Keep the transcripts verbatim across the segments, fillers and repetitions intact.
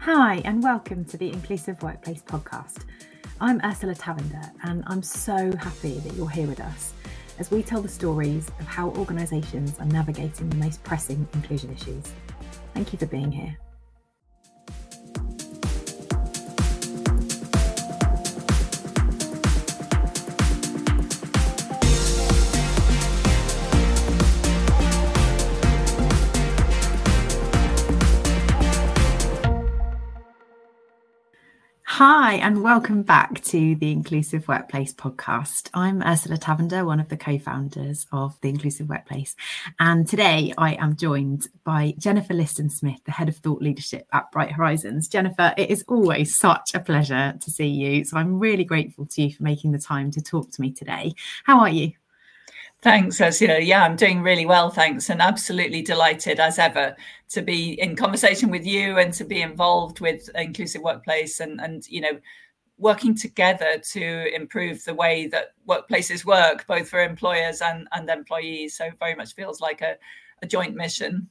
Hi, and welcome to the Inclusive Workplace podcast. I'm Ursula Tavender, and I'm so happy that you're here with us as we tell the stories of how organisations are navigating the most pressing inclusion issues. Thank you for being here. Hi, and welcome back to the Inclusive Workplace podcast. I'm Ursula Tavender, one of the co-founders of the Inclusive Workplace. And today I am joined by Jennifer Liston-Smith, the Head of Thought Leadership at Bright Horizons. Jennifer, it is always such a pleasure to see you. So I'm really grateful to you for making the time to talk to me today. How are you? Thanks, Ursula. Yeah, I'm doing really well, thanks, and absolutely delighted as ever to be in conversation with you and to be involved with Inclusive Workplace and, and you know, working together to improve the way that workplaces work, both for employers and, and employees. So it very much feels like a, a joint mission.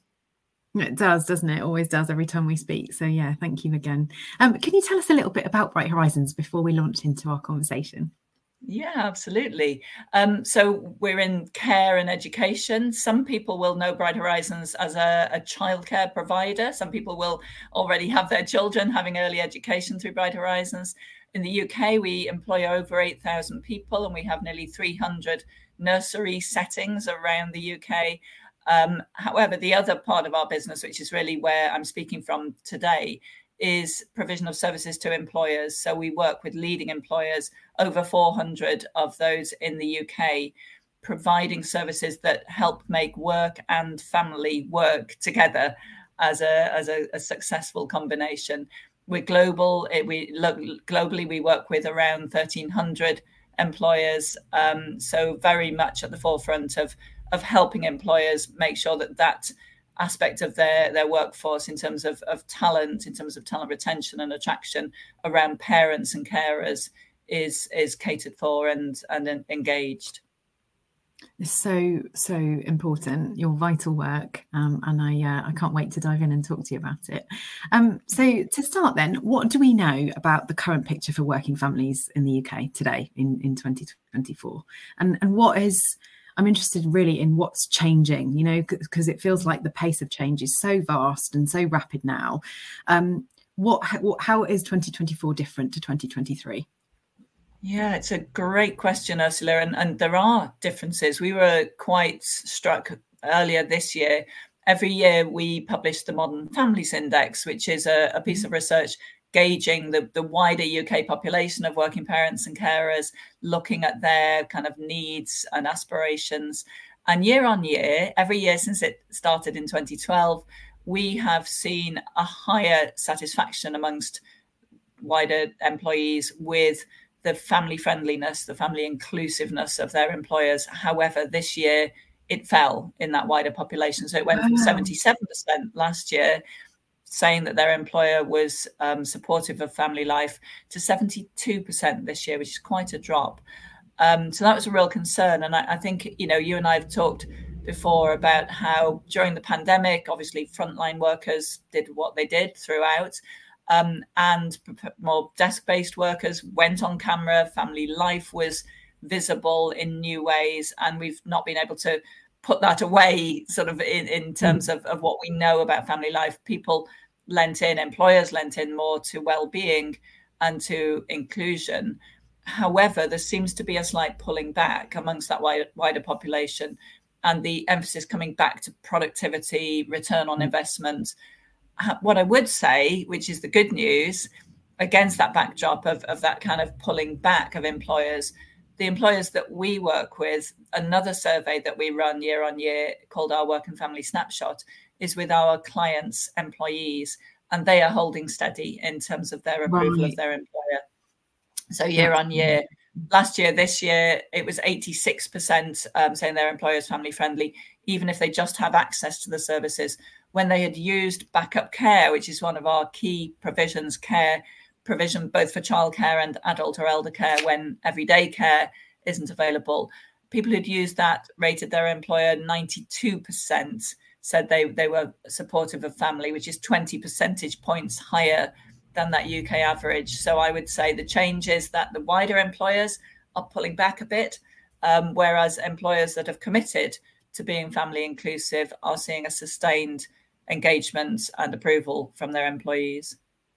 It does, doesn't it? It always does every time we speak. So yeah, thank you again. Um, can you tell us a little bit about Bright Horizons before we launch into our conversation? Yeah, absolutely. Um, so we're in care and education. Some people will know Bright Horizons as a, a childcare provider. Some people will already have their children having early education through Bright Horizons. In the U K, we employ over eight thousand people, and we have nearly three hundred nursery settings around the U K. Um, however, the other part of our business, which is really where I'm speaking from today, is provision of services to employers. So we work with leading employers, over four hundred of those in the U K, providing services that help make work and family work together as a, as a, a successful combination. We're global. We look globally, we work with around thirteen hundred employers. Um, so very much at the forefront of, of helping employers make sure that that aspect of their, their workforce in terms of, of talent, in terms of talent retention and attraction around parents and carers is is catered for and, and engaged. It's so, so important, your vital work, um, and I uh, I can't wait to dive in and talk to you about it. Um, so to start then, what do we know about the current picture for working families in the U K today in, in twenty twenty-four? And, and what is... I'm interested really in what's changing, you know, because it feels like the pace of change is so vast and so rapid now. Um, what, what, how is twenty twenty-four different to twenty twenty-three? Yeah, it's a great question, Ursula. And, and there are differences. We were quite struck earlier this year. Every year we publish the Modern Families Index, which is a, a piece of research gauging the, the wider U K population of working parents and carers, looking at their kind of needs and aspirations. And year on year, every year since it started in twenty twelve, we have seen a higher satisfaction amongst wider employees with the family friendliness, the family inclusiveness of their employers. However, this year it fell in that wider population. So it went wow. from seventy-seven percent last year saying that their employer was um, supportive of family life to seventy-two percent this year, which is quite a drop. Um, so that was a real concern. And I, I think, you know, you and I have talked before about how during the pandemic, obviously frontline workers did what they did throughout. Um, and more desk-based workers went on camera. Family life was visible in new ways. And we've not been able to put that away sort of in, in terms mm. of, of what we know about family life. People lent in, employers lent in more to well-being and to inclusion. However, there seems to be a slight pulling back amongst that wider, wider population, and the emphasis coming back to productivity, return on mm. investment. What I would say, which is the good news, against that backdrop of, of that kind of pulling back of employers, the employers that we work with, another survey that we run year on year called our Work and Family Snapshot, is with our clients' employees, and they are holding steady in terms of their approval right. of their employer. So year on year, last year, this year, it was eighty-six percent um, saying their employer is family friendly, even if they just have access to the services. When they had used backup care, which is one of our key provisions, care provision both for childcare and adult or elder care when everyday care isn't available. People who'd used that rated their employer ninety-two percent said they, they were supportive of family, which is twenty percentage points higher than that U K average. So I would say the change is that the wider employers are pulling back a bit, um, whereas employers that have committed to being family inclusive are seeing a sustained engagement and approval from their employees.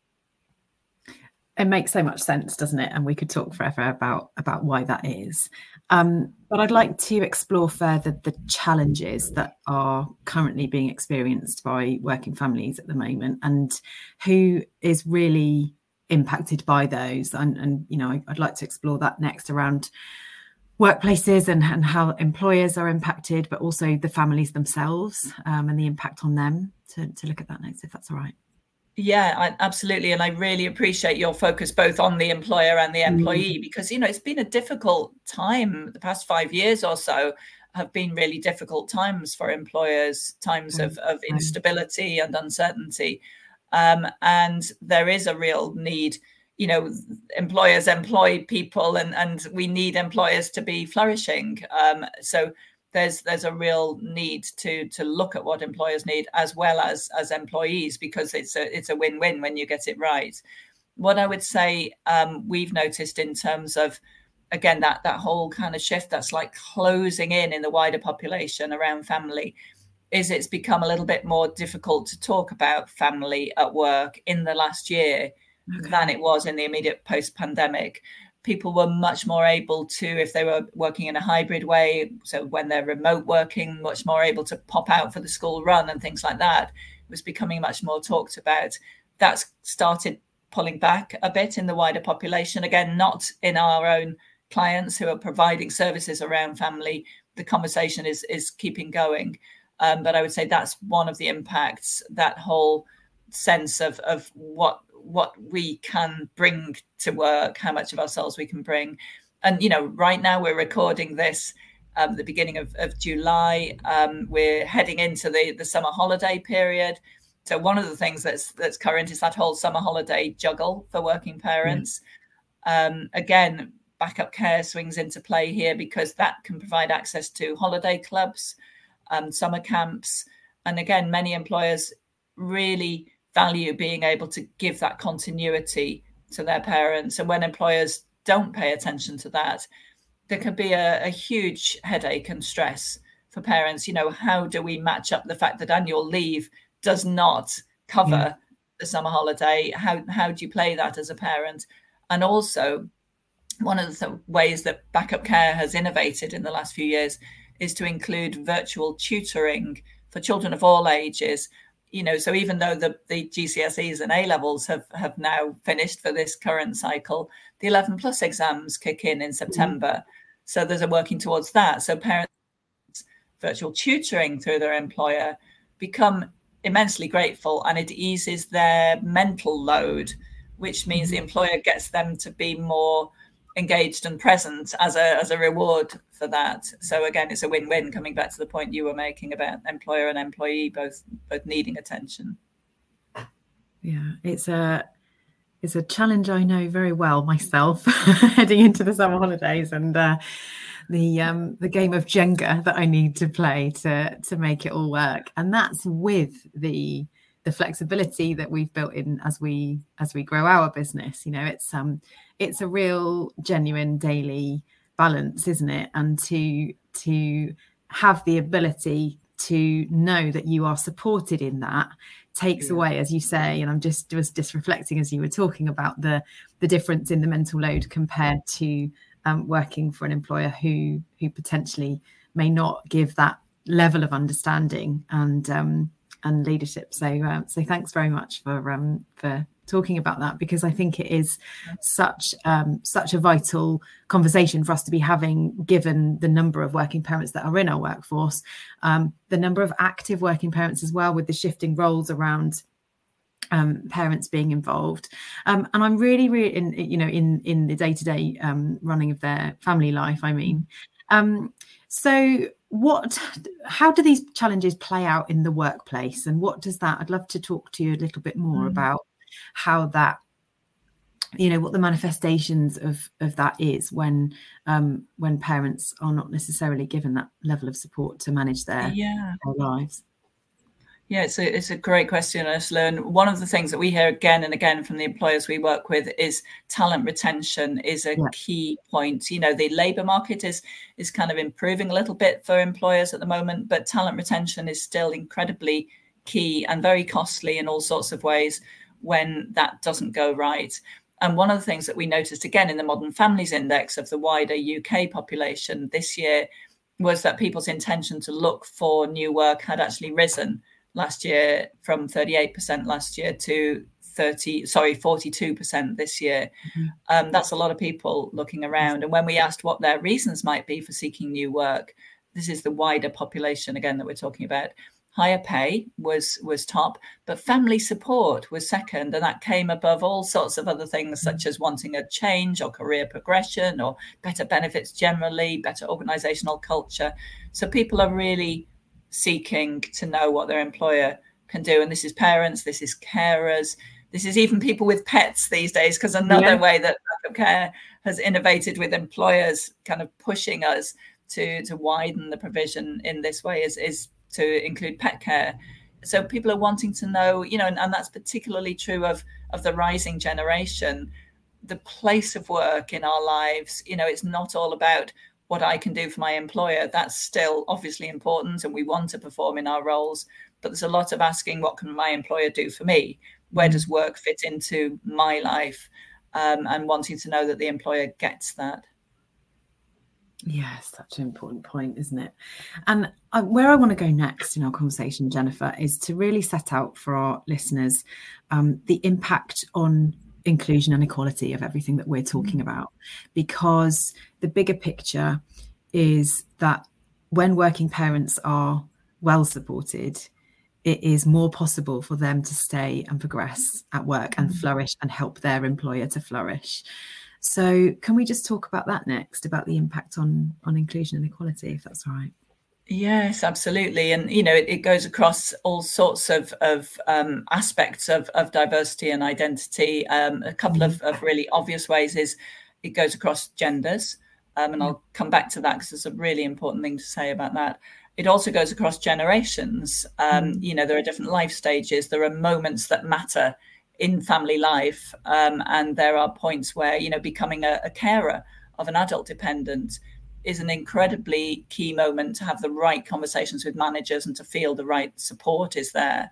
It makes so much sense, doesn't it? And we could talk forever about, about why that is. Um, but I'd like to explore further the challenges that are currently being experienced by working families at the moment, and who is really impacted by those. And, and you know, I'd like to explore that next around workplaces and, and how employers are impacted, but also the families themselves, um, and the impact on them, to, to look at that next, if that's all right. Yeah, I, absolutely. And I really appreciate your focus both on the employer and the employee, mm. because, you know, it's been a difficult time. The past five years or so have been really difficult times for employers, times mm. of, of instability and uncertainty. Um, and there is a real need. You know, employers employ people, and, and we need employers to be flourishing. Um, so there's there's a real need to to look at what employers need as well as as employees, because it's a it's a win-win when you get it right. What I would say um, we've noticed in terms of, again, that that whole kind of shift that's like closing in in the wider population around family, is it's become a little bit more difficult to talk about family at work in the last year okay. than it was in the immediate post-pandemic. People were much more able to, if they were working in a hybrid way, so when they're remote working, much more able to pop out for the school run and things like that. It was becoming much more talked about. That's started pulling back a bit in the wider population. Again, not in our own clients who are providing services around family. The conversation is, is keeping going. Um, but I would say that's one of the impacts, that whole sense of, of what what we can bring to work, how much of ourselves we can bring. And, you know, right now we're recording this um, the beginning of, of July. Um, we're heading into the, the summer holiday period. So one of the things that's that's current is that whole summer holiday juggle for working parents. Mm. Um, again, backup care swings into play here, because that can provide access to holiday clubs, um, summer camps. And again, many employers really value being able to give that continuity to their parents. And when employers don't pay attention to that, there can be a, a huge headache and stress for parents. You know, how do we match up the fact that annual leave does not cover yeah. the summer holiday? How, how do you play that as a parent? And also, one of the th- ways that backup care has innovated in the last few years is to include virtual tutoring for children of all ages. You know, so even though the, the G C S Es and A levels have, have now finished for this current cycle, the eleven plus exams kick in in September. Mm-hmm. So there's a working towards that. So parents virtual tutoring through their employer become immensely grateful, and it eases their mental load, which means mm-hmm. the employer gets them to be more engaged and present as a as a reward for that. So again, it's a win-win, coming back to the point you were making about employer and employee both both needing attention. Yeah, it's a it's a challenge I know very well myself, heading into the summer holidays, and uh, the um, the game of Jenga that I need to play to to make it all work. And that's with the the flexibility that we've built in as we as we grow our business. You know, it's um it's a real genuine daily balance, isn't it? And to to have the ability to know that you are supported in that takes yeah. away, as you say, and I'm just was just reflecting as you were talking about the the difference in the mental load compared to um, working for an employer who who potentially may not give that level of understanding and um, and leadership. So uh, so thanks very much for um, for talking about that, because I think it is such um, such a vital conversation for us to be having, given the number of working parents that are in our workforce, um, the number of active working parents as well, with the shifting roles around um, parents being involved. Um, and I'm really, really, in, you know, in in the day-to-day um, running of their family life, I mean. Um, so what, how do these challenges play out in the workplace, and what does that, I'd love to talk to you a little bit more mm. about how that, you know, what the manifestations of of that is when um when parents are not necessarily given that level of support to manage their, yeah. their lives. Yeah, it's a, it's a great question, Ursula. And one of the things that we hear again and again from the employers we work with is talent retention is a Yeah. key point. You know, the labour market is is kind of improving a little bit for employers at the moment, but talent retention is still incredibly key and very costly in all sorts of ways when that doesn't go right. And one of the things that we noticed again in the Modern Families Index of the wider U K population this year was that people's intention to look for new work had actually risen last year from thirty-eight percent last year to thirty, sorry, forty-two percent this year. Mm-hmm. Um, that's a lot of people looking around. And when we asked what their reasons might be for seeking new work, this is the wider population again that we're talking about. Higher pay was was top, but family support was second, and that came above all sorts of other things such as wanting a change or career progression or better benefits generally, better organizational culture. So people are really seeking to know what their employer can do. And this is parents, this is carers, this is even people with pets these days, because another yeah. way that backup care has innovated with employers kind of pushing us to, to widen the provision in this way is, is to include pet care. So people are wanting to know, you know, and, and that's particularly true of, of the rising generation, the place of work in our lives. You know, it's not all about what I can do for my employer. That's still obviously important, and we want to perform in our roles, but there's a lot of asking, what can my employer do for me? Where does work fit into my life? Um, and wanting to know that the employer gets that. Yes, such an important point, isn't it? And I, where I want to go next in our conversation, Jennifer, is to really set out for our listeners um, the impact on inclusion and equality of everything that we're talking about, because the bigger picture is that when working parents are well supported, it is more possible for them to stay and progress at work and flourish and help their employer to flourish. So can we just talk about that next, about the impact on, on inclusion and equality, if that's all right? Yes, absolutely. And, you know, it, it goes across all sorts of, of um, aspects of, of diversity and identity. Um, a couple of, of really obvious ways is it goes across genders. Um, and I'll come back to that because there's a really important thing to say about that. It also goes across generations. Um, you know, there are different life stages. There are moments that matter in family life. Um, and there are points where, you know, becoming a, a carer of an adult dependent is an incredibly key moment to have the right conversations with managers and to feel the right support is there.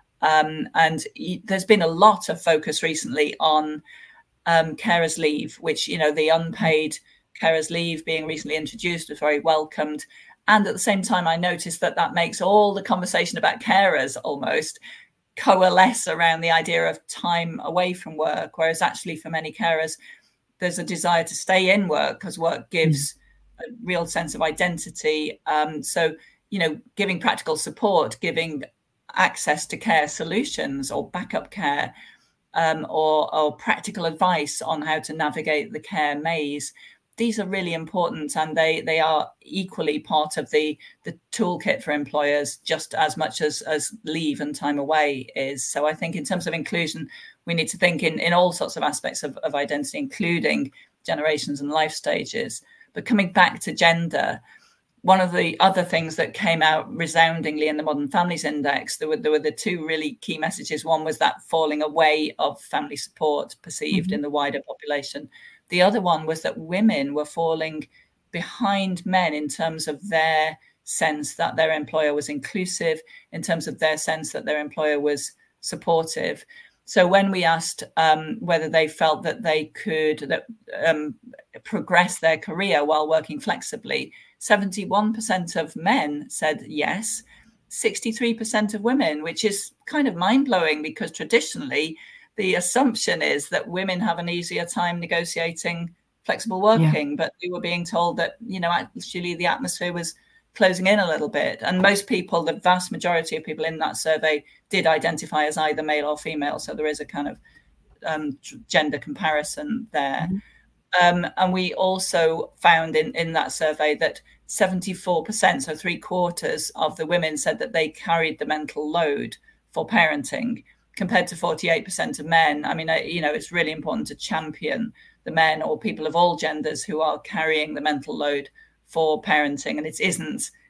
Um, and y- there's been a lot of focus recently on um, carers leave, which, you know, the unpaid carers leave being recently introduced was very welcomed. And at the same time, I noticed that that makes all the conversation about carers almost coalesce around the idea of time away from work, whereas actually for many carers, there's a desire to stay in work because work gives mm. a real sense of identity. Um, so, you know, giving practical support, giving access to care solutions or backup care, um, or, or practical advice on how to navigate the care maze. These are really important, and they they are equally part of the the toolkit for employers, just as much as as leave and time away is. So I think in terms of inclusion, we need to think in, in all sorts of aspects of, of identity, including generations and life stages. But coming back to gender, one of the other things that came out resoundingly in the Modern Families Index, there were, there were the two really key messages. One was that falling away of family support perceived mm-hmm. in the wider population. The other one was that women were falling behind men in terms of their sense that their employer was inclusive, in terms of their sense that their employer was supportive. So when we asked um, whether they felt that they could that, um, progress their career while working flexibly, seventy-one percent of men said yes, sixty-three percent of women, which is kind of mind-blowing because traditionally the assumption is that women have an easier time negotiating flexible working, yeah. but we were being told that, you know, actually the atmosphere was closing in a little bit. And most people, the vast majority of people in that survey did identify as either male or female. So there is a kind of um, gender comparison there. Mm-hmm. Um, and we also found in, in that survey that seventy-four percent, so three quarters of the women said that they carried the mental load for parenting, compared to forty-eight percent of men. I mean, you know, it's really important to champion the men or people of all genders who are carrying the mental load for parenting. And it isn't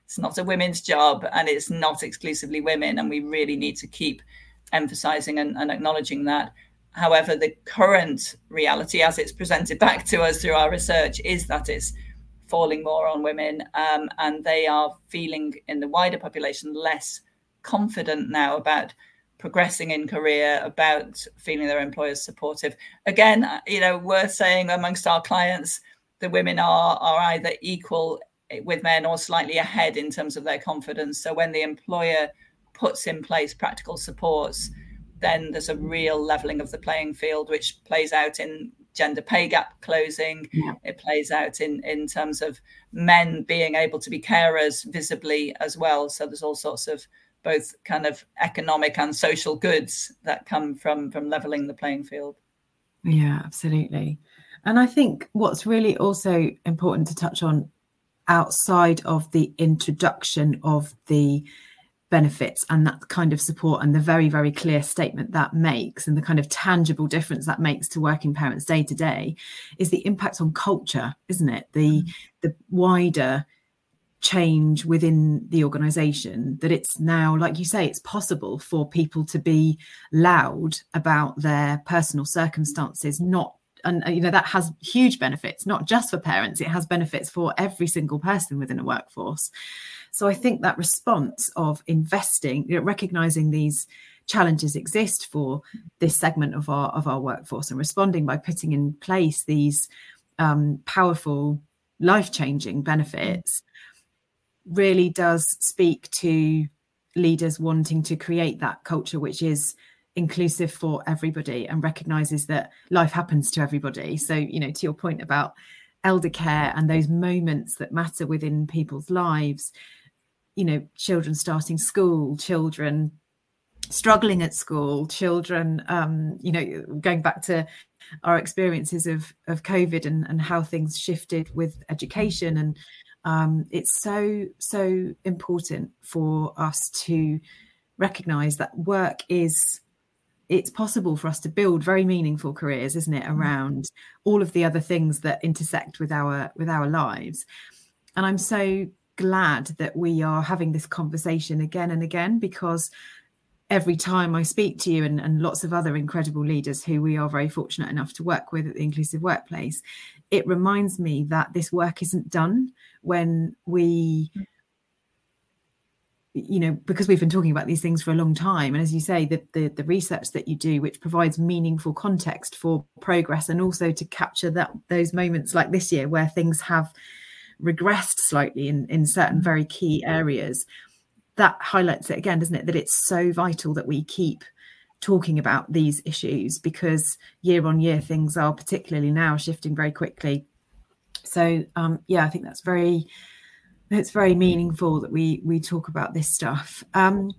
It's not a women's job, and it's not exclusively women, and we really need to keep emphasizing and, and acknowledging that. However, the current reality as it's presented back to us through our research is that it's falling more on women, um, and they are feeling in the wider population less confident now about progressing in career, about feeling their employers supportive. Again, you know, worth saying amongst our clients, the women are, are either equal with men or slightly ahead in terms of their confidence. So when the employer puts in place practical supports, then there's a real leveling of the playing field, which plays out in gender pay gap closing. Yeah. It plays out in, in terms of men being able to be carers visibly as well. So there's all sorts of both kind of economic and social goods that come from, from leveling the playing field. Yeah, absolutely. And I think what's really also important to touch on outside of the introduction of the benefits and that kind of support and the very, very clear statement that makes and the kind of tangible difference that makes to working parents day to day is the impact on culture, isn't it? The, mm. the wider change within the organization, that it's now, like you say, it's possible for people to be loud about their personal circumstances, not and you know that has huge benefits, not just for parents, it has benefits for every single person within a workforce. So I think that response of investing, you know, recognizing these challenges exist for this segment of our of our workforce and responding by putting in place these um, powerful, life-changing benefits really does speak to leaders wanting to create that culture which is inclusive for everybody and recognizes that life happens to everybody. So, you know, to your point about elder care and those moments that matter within people's lives, you know, children starting school, children struggling at school, children, um, you know, going back to our experiences of, of COVID and, and how things shifted with education. And um, it's so, so important for us to recognize that work is, it's possible for us to build very meaningful careers, isn't it, around all of the other things that intersect with our with our lives. And I'm so glad that we are having this conversation again and again, because every time I speak to you and, and lots of other incredible leaders who we are very fortunate enough to work with at the Inclusive Workplace, it reminds me that this work isn't done when we, you know, because we've been talking about these things for a long time. And as you say, the, the, the research that you do, which provides meaningful context for progress and also to capture that those moments like this year where things have regressed slightly in, in certain very key areas, that highlights it again, doesn't it? That it's so vital that we keep talking about these issues, because year on year, things are particularly now shifting very quickly. So, um, yeah, I think that's very... It's very meaningful that we we talk about this stuff. Um,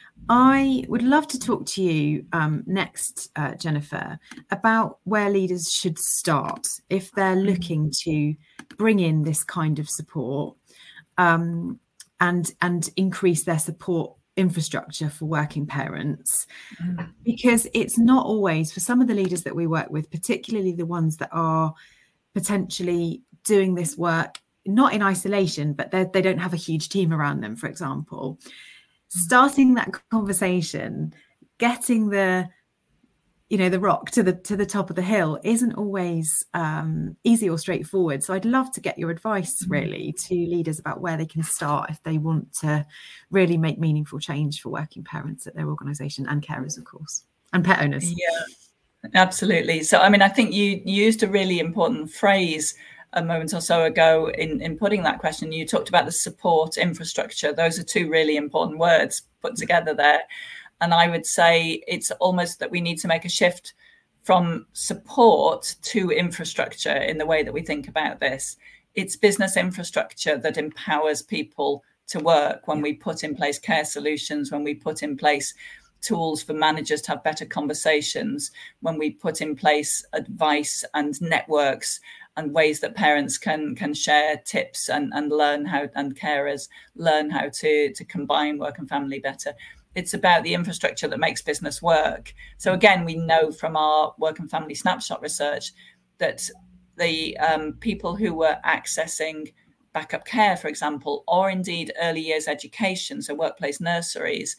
I would love to talk to you um, next, uh, Jennifer, about where leaders should start if they're looking to bring in this kind of support um, and and increase their support infrastructure for working parents. Mm. Because it's not always, for some of the leaders that we work with, particularly the ones that are potentially doing this work not in isolation, but they don't have a huge team around them, for example. Starting that conversation, getting the, you know, the rock to the to the top of the hill isn't always um, easy or straightforward. So I'd love to get your advice, really, to leaders about where they can start if they want to really make meaningful change for working parents at their organisation and carers, of course, and pet owners. Yeah, absolutely. So, I mean, I think you used a really important phrase a moment or so ago in, in putting that question. You talked about the support infrastructure. Those are two really important words put together there. And I would say it's almost that we need to make a shift from support to infrastructure in the way that we think about this. It's business infrastructure that empowers people to work when we put in place care solutions, when we put in place tools for managers to have better conversations, when we put in place advice and networks and ways that parents can can share tips and, and learn how, and carers learn how to, to combine work and family better. It's about the infrastructure that makes business work. So again, we know from our work and family snapshot research that the um, people who were accessing backup care, for example, or indeed early years education, so workplace nurseries,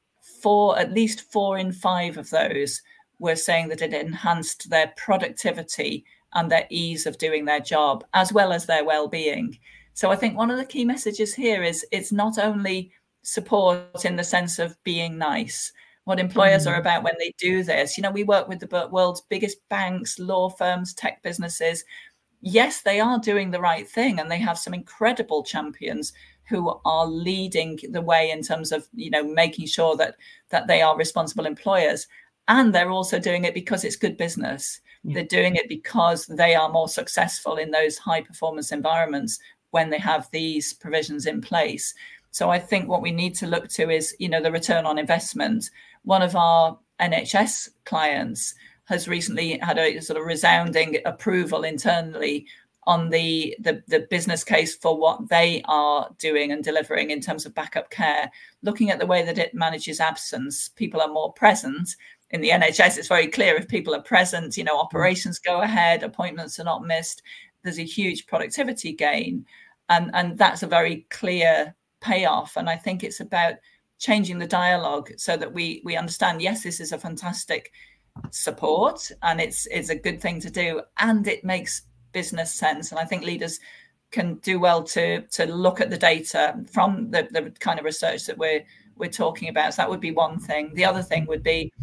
for at least four in five of those were saying that it enhanced their productivity and their ease of doing their job, as well as their well-being. So I think one of the key messages here is it's not only support in the sense of being nice. What employers mm. are about when they do this, you know, we work with the world's biggest banks, law firms, tech businesses. Yes, they are doing the right thing, and they have some incredible champions who are leading the way in terms of, you know, making sure that that they are responsible employers. And they're also doing it because it's good business. Yeah. They're doing it because they are more successful in those high performance environments when they have these provisions in place. So I think what we need to look to is, you know, the return on investment. One of our N H S clients has recently had a sort of resounding approval internally on the, the, the business case for what they are doing and delivering in terms of backup care. Looking at the way that it manages absence, people are more present. In the N H S, it's very clear if people are present, you know, operations go ahead, appointments are not missed. There's a huge productivity gain. And, and that's a very clear payoff. And I think it's about changing the dialogue so that we we understand, yes, this is a fantastic support and it's it's a good thing to do, and it makes business sense. And I think leaders can do well to to look at the data from the, the kind of research that we're we're talking about. So that would be one thing. The other thing would be,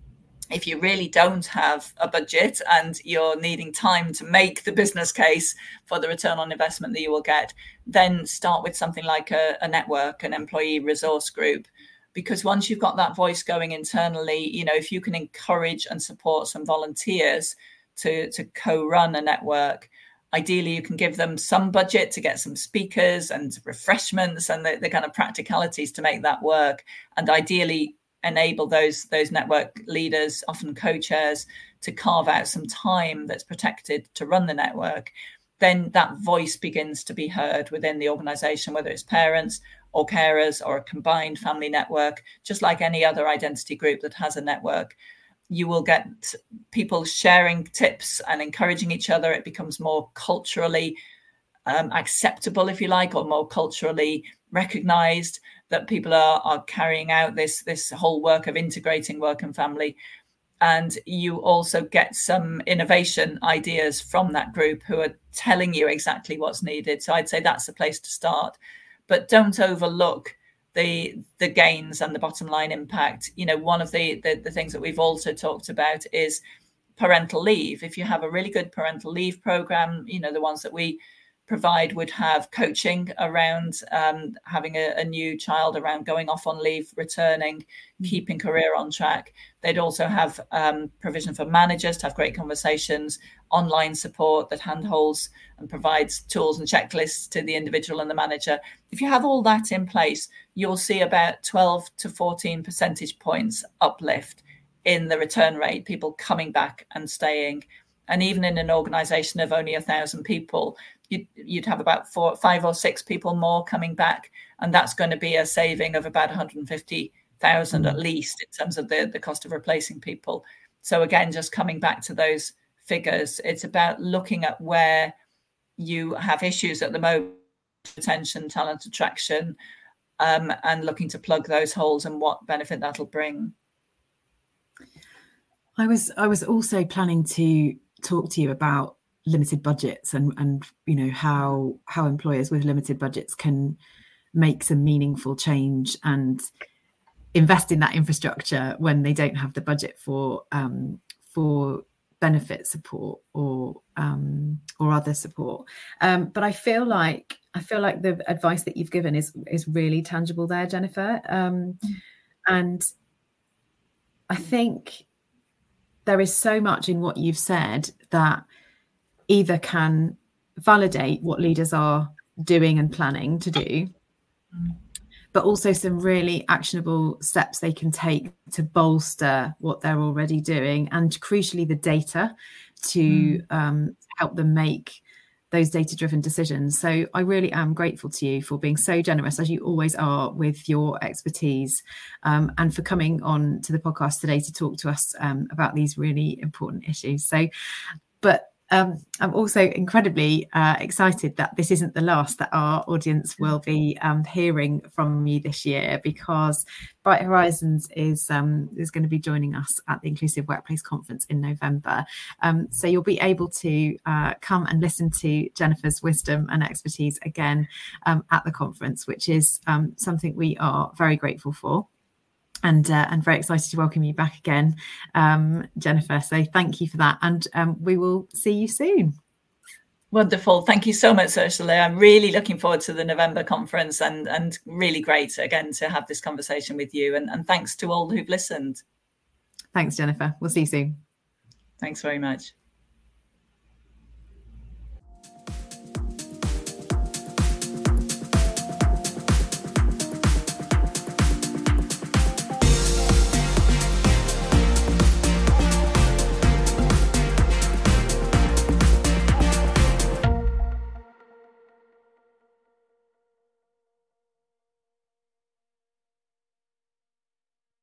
if you really don't have a budget and you're needing time to make the business case for the return on investment that you will get, then start with something like a, a network, an employee resource group. Because once you've got that voice going internally, you know, if you can encourage and support some volunteers to, to co-run a network, ideally you can give them some budget to get some speakers and refreshments and the, the kind of practicalities to make that work. And ideally enable those those network leaders, often co-chairs, to carve out some time that's protected to run the network. Then that voice begins to be heard within the organization, whether it's parents or carers or a combined family network, just like any other identity group that has a network. You will get people sharing tips and encouraging each other. It becomes more culturally um, acceptable, if you like, or more culturally recognized that people are, are carrying out this, this whole work of integrating work and family. And you also get some innovation ideas from that group who are telling you exactly what's needed. So I'd say that's the place to start. But don't overlook the the gains and the bottom line impact. You know, one of the, the, the things that we've also talked about is parental leave. If you have a really good parental leave program, you know, the ones that we provide would have coaching around um, having a, a new child, around going off on leave, returning, mm-hmm. keeping career on track. They'd also have um, provision for managers to have great conversations, online support that handholds and provides tools and checklists to the individual and the manager. If you have all that in place, you'll see about twelve to fourteen percentage points uplift in the return rate, people coming back and staying. And even in an organization of only a thousand people, you'd, you'd have about four, five or six people more coming back. And that's going to be a saving of about one hundred fifty thousand at least in terms of the, the cost of replacing people. So again, just coming back to those figures, it's about looking at where you have issues at the moment, retention, talent attraction, um, and looking to plug those holes and what benefit that'll bring. I was I was also planning to talk to you about limited budgets and and you know how how employers with limited budgets can make some meaningful change and invest in that infrastructure when they don't have the budget for um, for benefit support or um, or other support. Um, but I feel like I feel like the advice that you've given is is really tangible there, Jennifer. Um, and I think there is so much in what you've said that either can validate what leaders are doing and planning to do, but also some really actionable steps they can take to bolster what they're already doing, and crucially the data to mm. um, help them make those data-driven decisions. So I really am grateful to you for being so generous, as you always are, with your expertise, um, and for coming on to the podcast today to talk to us um, about these really important issues. So, but Um, I'm also incredibly uh, excited that this isn't the last that our audience will be um, hearing from you this year, because Bright Horizons is um, is going to be joining us at the Inclusive Workplace Conference in November. Um, so you'll be able to uh, come and listen to Jennifer's wisdom and expertise again um, at the conference, which is um, something we are very grateful for. And, uh, and very excited to welcome you back again, um, Jennifer. So thank you for that. And um, we will see you soon. Wonderful. Thank you so much, Ursula. I'm really looking forward to the November conference, and, and really great, again, to have this conversation with you. And, and thanks to all who've listened. Thanks, Jennifer. We'll see you soon. Thanks very much.